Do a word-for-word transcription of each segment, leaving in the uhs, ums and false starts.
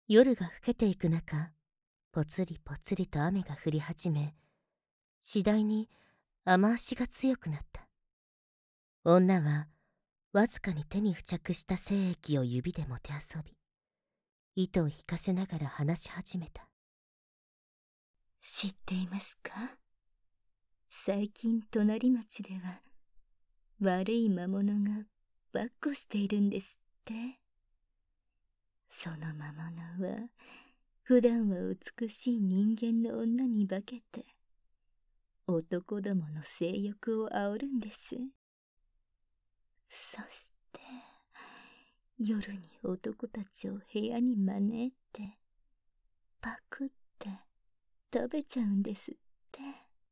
夜が更けていく中、ぽつりぽつりと雨が降り始め、次第に雨足が強くなった。女はわずかに手に付着した精液を指でもてあそび、糸を引かせながら話し始めた。 知っていますか？最近隣町では悪い魔物がばっこしているんですって。その魔物は普段は美しい人間の女に化けて男どもの性欲を煽るんです。そして夜に男たちを部屋に招いてパクって食べちゃうんですって。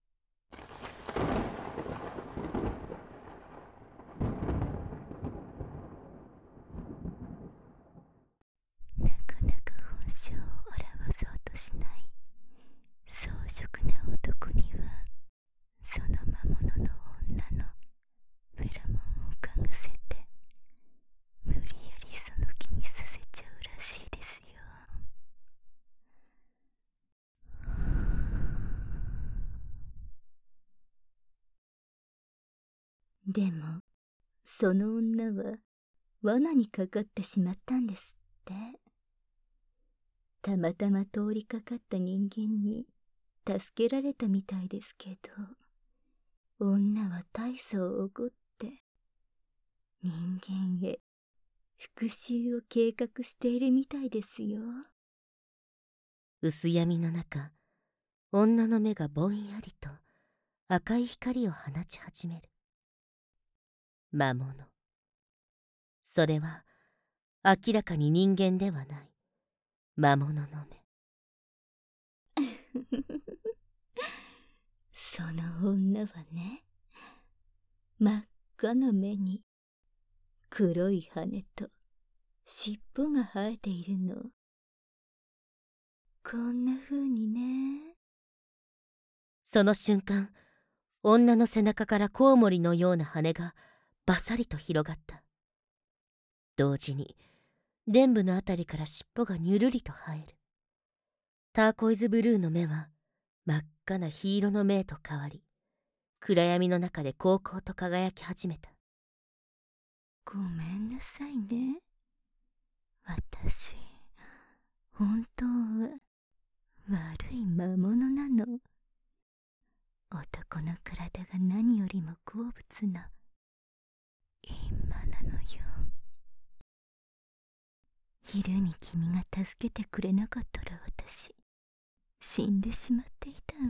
なかなか本性を表そうとしない装飾な男には、その魔物の女のフェロモンを嗅がせて無理やりその気にさせちゃうらしいですよ。でもその女は罠にかかってしまったんですって。たまたま通りかかった人間に助けられたみたいですけど、女は大層怒って人間へ復讐を計画しているみたいですよ。 薄闇の中、女の目がぼんやりと赤い光を放ち始める。魔物。それは明らかに人間ではない魔物の目。 その女はね、真っ赤な目に黒い羽と尻尾が生えているの。こんな風にね。 その瞬間、女の背中からコウモリのような羽がバサリと広がった。同時に臀部のあたりから尻尾がニュルリと生える。ターコイズブルーの目は真っ赤な火色の目へと変わり、暗闇の中でこうこうと輝き始めた。 ごめんなさいね。私、本当は悪い魔物なの。男の体が何よりも好物の閻魔なのよ。昼に君が助けてくれなかったら私死んでしまっていたわ。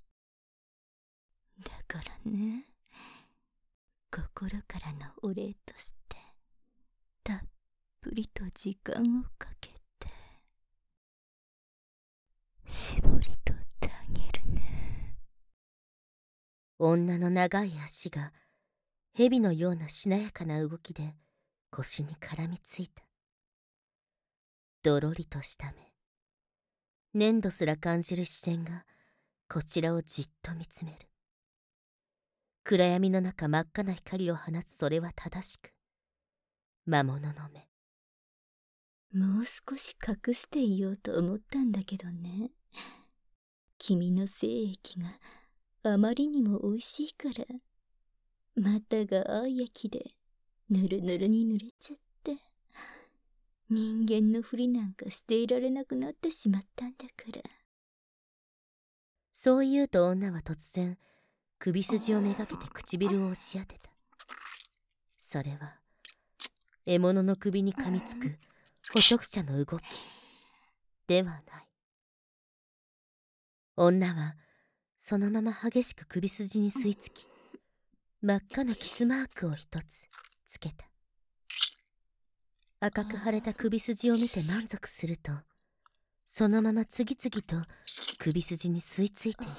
だからね、心からのお礼としてたっぷりと時間をかけて絞り取ってあげるね。 女の長い足が蛇のようなしなやかな動きで腰に絡みついた。どろりとした目、粘土すら感じる視線がこちらをじっと見つめる。暗闇の中真っ赤な光を放つそれは正しく魔物の目。 もう少し隠していようと思ったんだけどね。君の精液があまりにも美味しいから、股が青い液でぬるぬるに濡れちゃって、人間のふりなんかしていられなくなってしまったんだから。 そう言うと女は突然首筋をめがけて唇を押し当てた。それは獲物の首に噛みつく捕食者の動きではない。女はそのまま激しく首筋に吸い付き、真っ赤なキスマークを一つつけた。赤く腫れた首筋を見て満足すると、そのまま次々と首筋に吸い付いていく。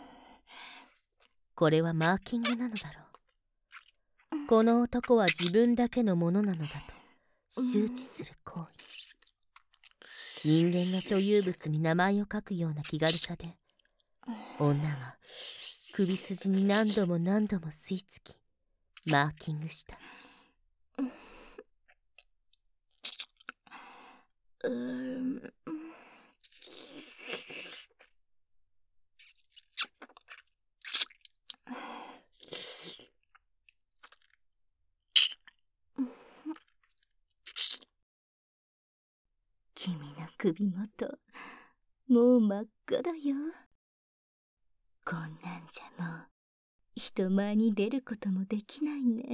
これはマーキングなのだろう。この男は自分だけのものなのだと周知する行為。人間が所有物に名前を書くような気軽さで、女は首筋に何度も何度も吸い付きマーキングした。 うーん、 首元、もう真っ赤だよ。こんなんじゃもう、人前に出ることもできないね。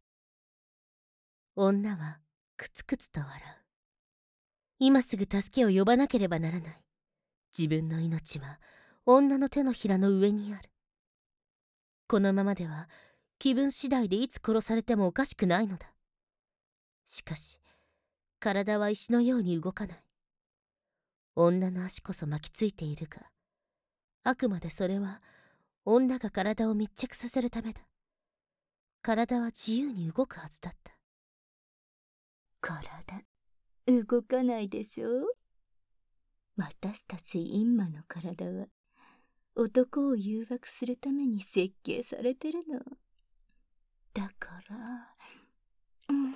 女はくつくつと笑う。今すぐ助けを呼ばなければならない。自分の命は女の手のひらの上にある。このままでは気分次第でいつ殺されてもおかしくないのだ。しかし体は石のように動かない。女の足こそ巻きついているが、あくまでそれは女が体を密着させるためだ。体は自由に動くはずだった。 体、動かないでしょ。私たちインマの体は男を誘惑するために設計されてるの。だから、うん、うん、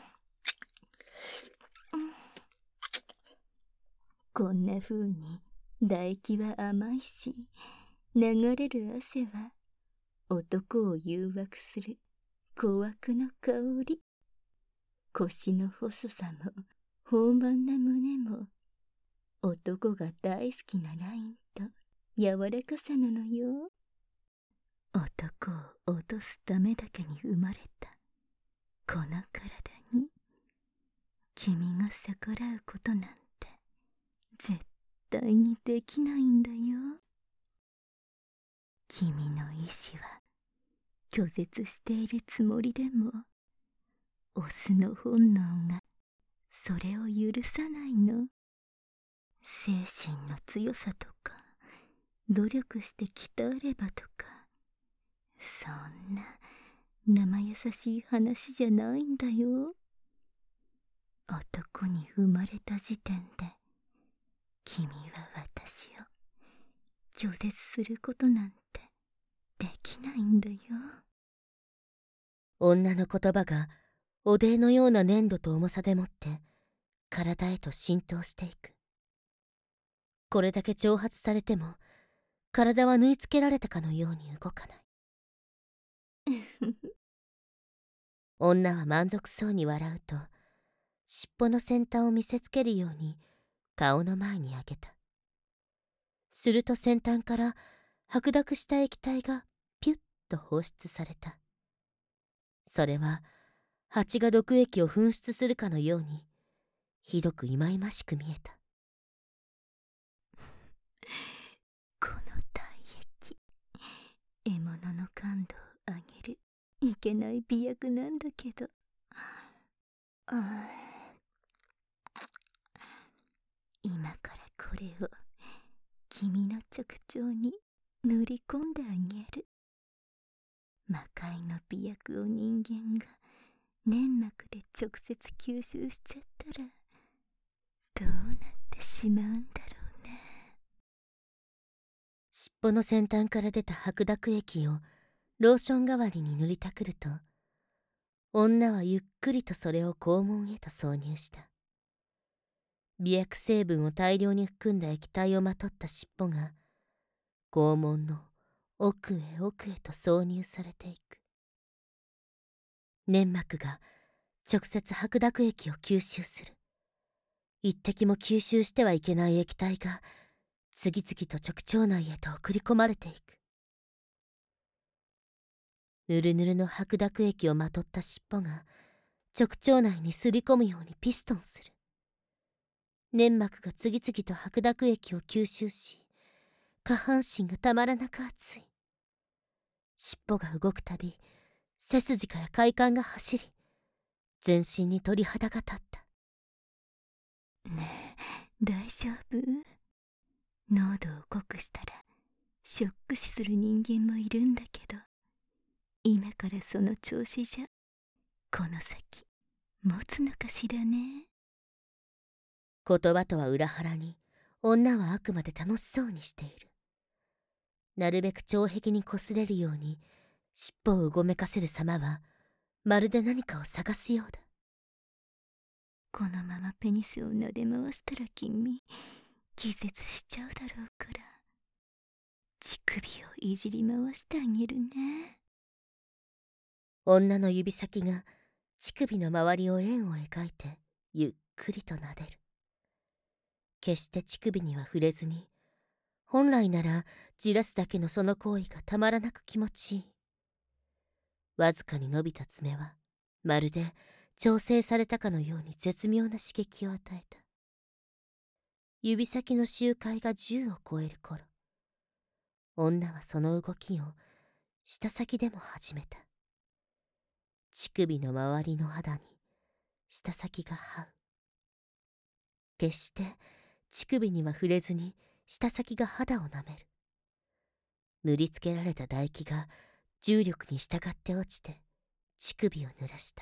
こんな風に唾液は甘いし、流れる汗は男を誘惑する琥珀の香り。腰の細さも豊満な胸も男が大好きなラインと柔らかさなのよ。男を落とすためだけに生まれたこの体に君が逆らうことなんて絶対にできないんだよ。君の意志は拒絶しているつもりでも、オスの本能がそれを許さないの。精神の強さとか努力して鍛えればとか、そんな生優しい話じゃないんだよ。男に生まれた時点で君は私を拒絶することなんてできないんだよ。 女の言葉がおでいのような粘土と重さでもって体へと浸透していく。これだけ挑発されても体は縫い付けられたかのように動かない。女は満足そうに笑うと、尻尾の先端を見せつけるように顔の前に上げた。すると先端から白濁した液体がピュッと放出された。それは蜂が毒液を噴出するかのようにひどく忌々しく見えた。 この体液、獲物の感度を上げるいけない美薬なんだけど、あ今からこれを君の直腸に塗り込んであげる。魔界の美薬を人間が粘膜で直接吸収しちゃったらどうなってしまうんだろうね。 尻尾の先端から出た白濁液をローション代わりに塗りたくると、女はゆっくりとそれを肛門へと挿入した。美薬成分を大量に含んだ液体をまとった尻尾が肛門の奥へ奥へと挿入されていく。粘膜が直接白濁液を吸収する。一滴も吸収してはいけない液体が次々と直腸内へと送り込まれていく。ぬるぬるの白濁液をまとった尻尾が直腸内にすり込むようにピストンする。粘膜が次々と白濁液を吸収し、下半身がたまらなく熱い。尻尾が動くたび、背筋から快感が走り、全身に鳥肌が立った。 ねえ、大丈夫？濃度を濃くしたらショック死する人間もいるんだけど、今からその調子じゃこの先持つのかしらね。 言葉とは裏腹に女はあくまで楽しそうにしている。なるべく腸壁に擦れるように尻尾をうごめかせる様はまるで何かを探すようだ。 このままペニスを撫で回したら君気絶しちゃうだろうから、乳首をいじり回してあげるね。 女の指先が乳首の周りを円を描いてゆっくりと撫でる。 決して乳首には触れずに、本来ならじらすだけのその行為がたまらなく気持ちいい。わずかに伸びた爪はまるで調整されたかのように絶妙な刺激を与えた。指先の周回がじゅうを超える頃、女はその動きを舌先でも始めた。乳首の周りの肌に舌先が這う。決して乳首には触れずに舌先が肌を舐める。塗りつけられた唾液が重力に従って落ちて乳首を濡らした。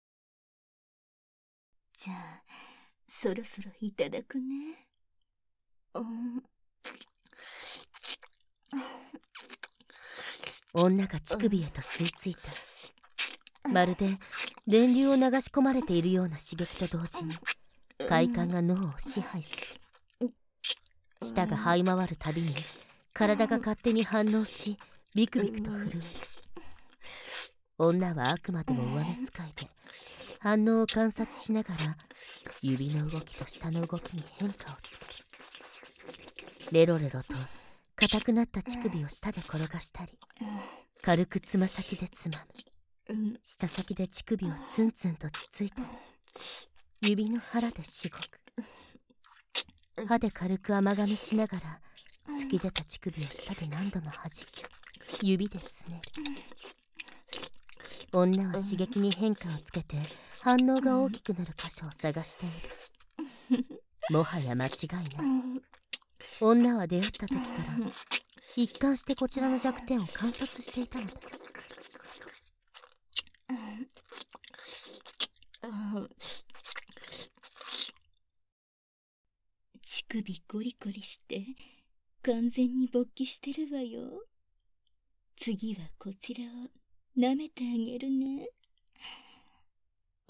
じゃあそろそろいただくね。うん、 女が乳首へと吸い付いた。まるで電流を流し込まれているような刺激と同時に快感が脳を支配する。舌が這い回るたびに体が勝手に反応しビクビクと震える。女はあくまでも上目使いで反応を観察しながら指の動きと舌の動きに変化をつける。レロレロと硬くなった乳首を舌で転がしたり、軽くつま先でつまむ。舌先で乳首をツンツンとつついたり、指の腹でしごく。歯で軽く甘噛みしながら突き出た乳首を舌で何度も弾き、指でつねる。女は刺激に変化をつけて反応が大きくなる箇所を探している。もはや間違いない。女は出会った時から一貫してこちらの弱点を観察していたのだ。 乳首ゴリゴリして完全に勃起してるわよ。次はこちらを舐めてあげるね。うん、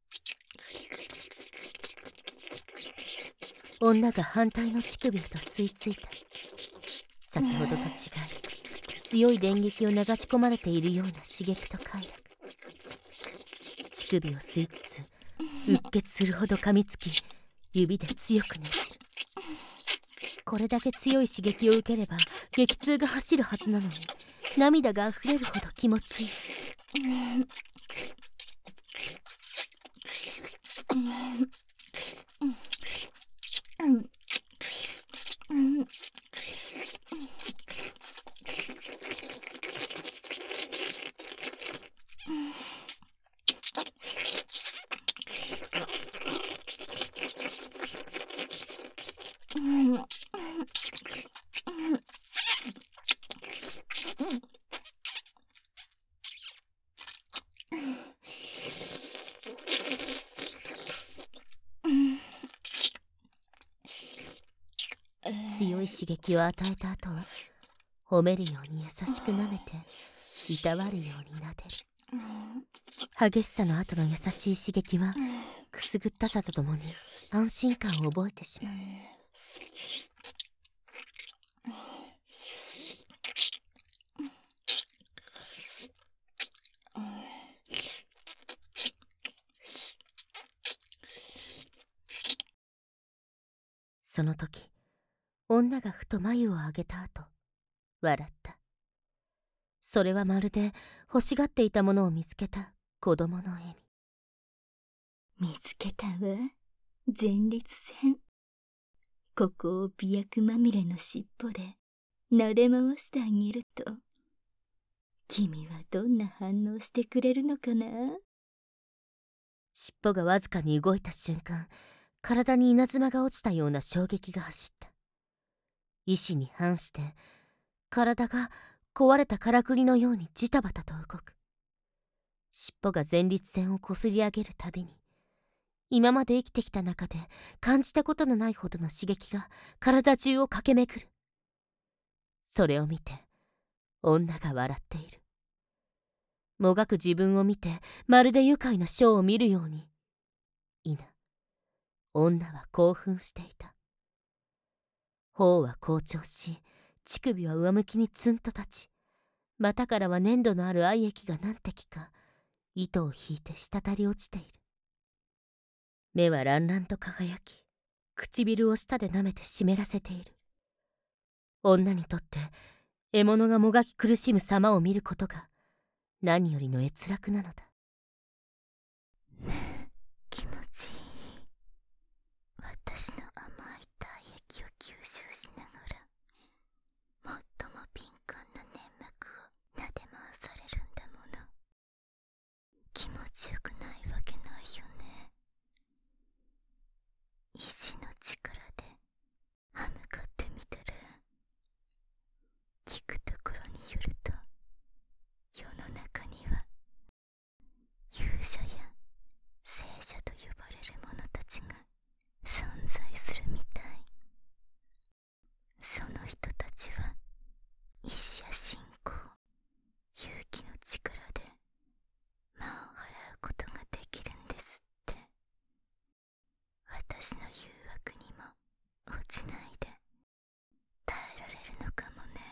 女が反対の乳首へと吸い付いた。先ほどと違い強い電撃を流し込まれているような刺激と快楽。乳首を吸いつつうっ血するほど噛みつき指で強くねじる。これだけ強い刺激を受ければ激痛が走るはずなのに涙があふれるほど気持ちいい。強い刺激を与えた後は褒めるように優しく舐めていたわるようになでる。激しさの後の優しい刺激はくすぐったさとともに安心感を覚えてしまう。その時女がふと眉を上げた後笑った。それはまるで欲しがっていたものを見つけた子供の笑み。見つけたわ、前立腺。ここを媚薬まみれの尻尾で撫で回してあげると、君はどんな反応してくれるのかな。 尻尾がわずかに動いた瞬間、体に稲妻が落ちたような衝撃が走った。意志に反して体が壊れたからくりのようにジタバタと動く。尻尾が前立腺をこすり上げるたびに今まで生きてきた中で感じたことのないほどの刺激が体中を駆け巡る。それを見て女が笑っている。もがく自分を見てまるで愉快なショーを見るように。いな、女は興奮していた。頬は紅潮し、乳首は上向きにツンと立ち、股からは粘度のある愛液が何滴か糸を引いて滴り落ちている。目は乱々と輝き、 唇を舌で舐めて湿らせている。女にとって獲物がもがき苦しむ様を見ることが何よりの閲楽なのだ。 気持ちいい。私の甘い体液を吸収しながら、最も敏感な粘膜を撫で回されるんだもの。気持ちよくないわけないよね。意志の力で歯向かってみてる。聞くところによると、世の中には勇者や聖者と呼ばれる者たちが存在するみたい。その人たちは意志や信仰、勇気の力で魔を払うことができるんですって。私の誘惑にも落ちないで耐えられるのかもね。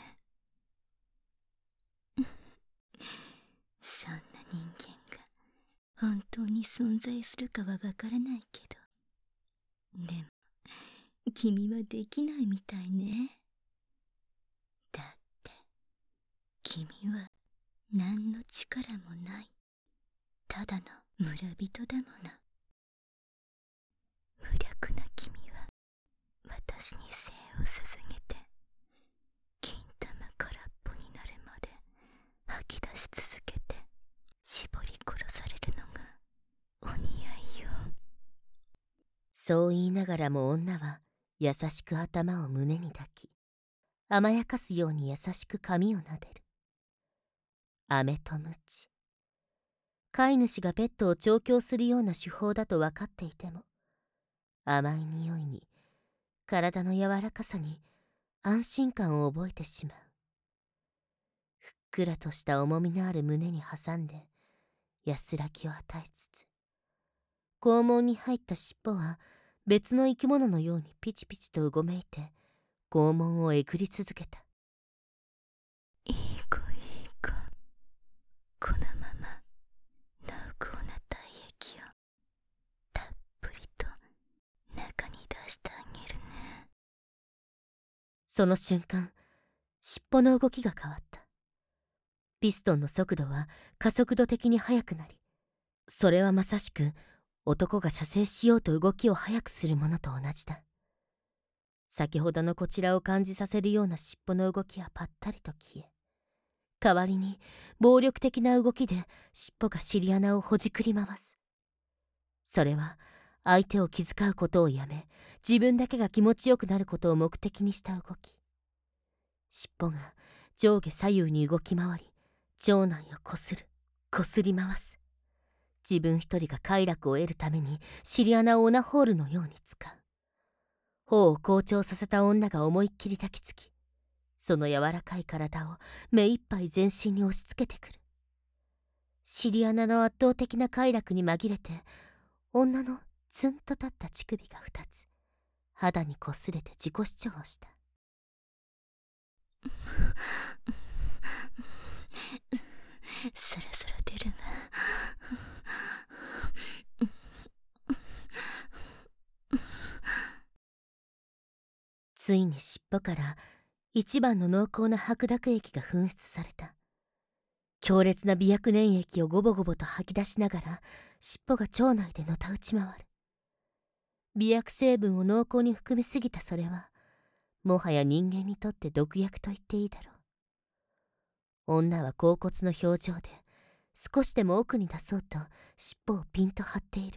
そんな人間が本当に存在するかはわからないけど、でも君はできないみたいね。だって君は何の力もない、ただの村人だもの。無力な君は私に生を捧げて、金玉空っぽになるまで吐き出し続けて絞り殺されるのがお似合いよ。 そう言いながらも女は優しく頭を胸に抱き、甘やかすように優しく髪を撫でる。飴と鞭。飼い主がペットを調教するような手法だと分かっていても、甘い匂いに、体の柔らかさに安心感を覚えてしまう。ふっくらとした重みのある胸に挟んで安らぎを与えつつ、肛門に入った尻尾は別の生き物のようにピチピチとうごめいて肛門をえぐり続けた。 いい子いい子、このまま濃厚な体液をたっぷりと中に出してあげるね。 その瞬間、尻尾の動きが変わった。ピストンの速度は加速度的に速くなり、それはまさしく男が射精しようと動きを速くするものと同じだ。先ほどのこちらを感じさせるような尻尾の動きはぱったりと消え、代わりに暴力的な動きで尻尾が尻穴をほじくり回す。それは相手を気遣うことをやめ、自分だけが気持ちよくなることを目的にした動き。尻尾が上下左右に動き回り、腸内をこする、こすり回す。自分一人が快楽を得るために尻穴をオナホールのように使う。頬を好調させた女が思いっきり抱きつき、その柔らかい体を目いっぱい全身に押し付けてくる。尻穴の圧倒的な快楽に紛れて、女のツンと立った乳首が二つ、肌にこすれて自己主張をした。 そろそろ出るわ。 ついに尻尾から一番の濃厚な白濁液が噴出された。強烈な美薬粘液をゴボゴボと吐き出しながら尻尾が腸内でのたうち回る。美薬成分を濃厚に含みすぎたそれは、もはや人間にとって毒薬と言っていいだろう。女は恍惚の表情で少しでも奥に出そうと尻尾をピンと張っている。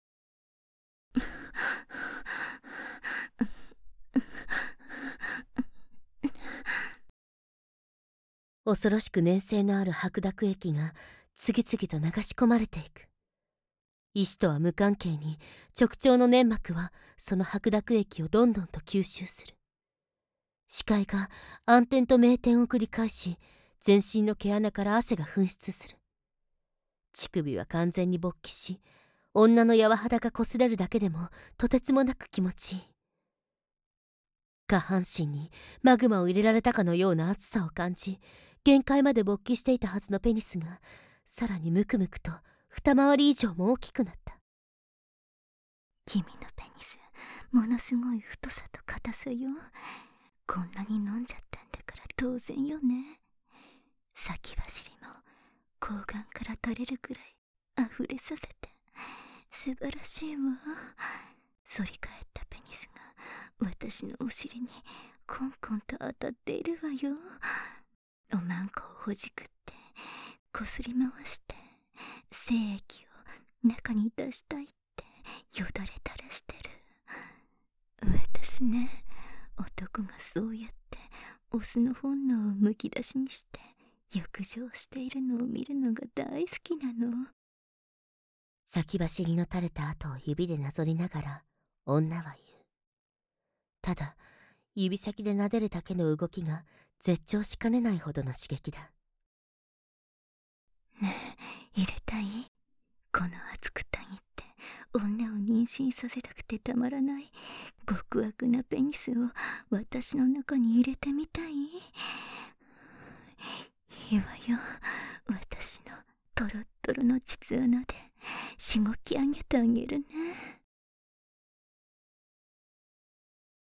恐ろしく粘性のある白濁液が次々と流し込まれていく。意志とは無関係に直腸の粘膜はその白濁液をどんどんと吸収する。視界が暗転と明転を繰り返し、全身の毛穴から汗が噴出する。乳首は完全に勃起し、女の柔肌がこすれるだけでもとてつもなく気持ちいい。下半身にマグマを入れられたかのような熱さを感じ、限界まで勃起していたはずのペニスがさらにムクムクと二回り以上も大きくなった。 君のペニス、 ものすごい太さと硬さよ。こんなに飲んじゃったんだから当然よね。先走りも睾丸から垂れるくらい溢れさせて素晴らしいわ。反り返ったペニスが私のお尻にコンコンと当たっているわよ。おまんこをほじくってこすり回して精液を中に出したいってよだれ垂らしてる。私ね、男がそうやってオスの本能をむき出しにして浴場しているのを見るのが大好きなの。 先走りの垂れた跡を指でなぞりながら女は言う。ただ指先で撫でるだけの動きが絶頂しかねないほどの刺激だ。 ねえ、入れたい？この熱くたぎって女を妊娠させたくてたまらない極悪なペニスを私の中に入れてみたい？いいわよ。私のトロットロの膣穴でしごき上げてあげるね。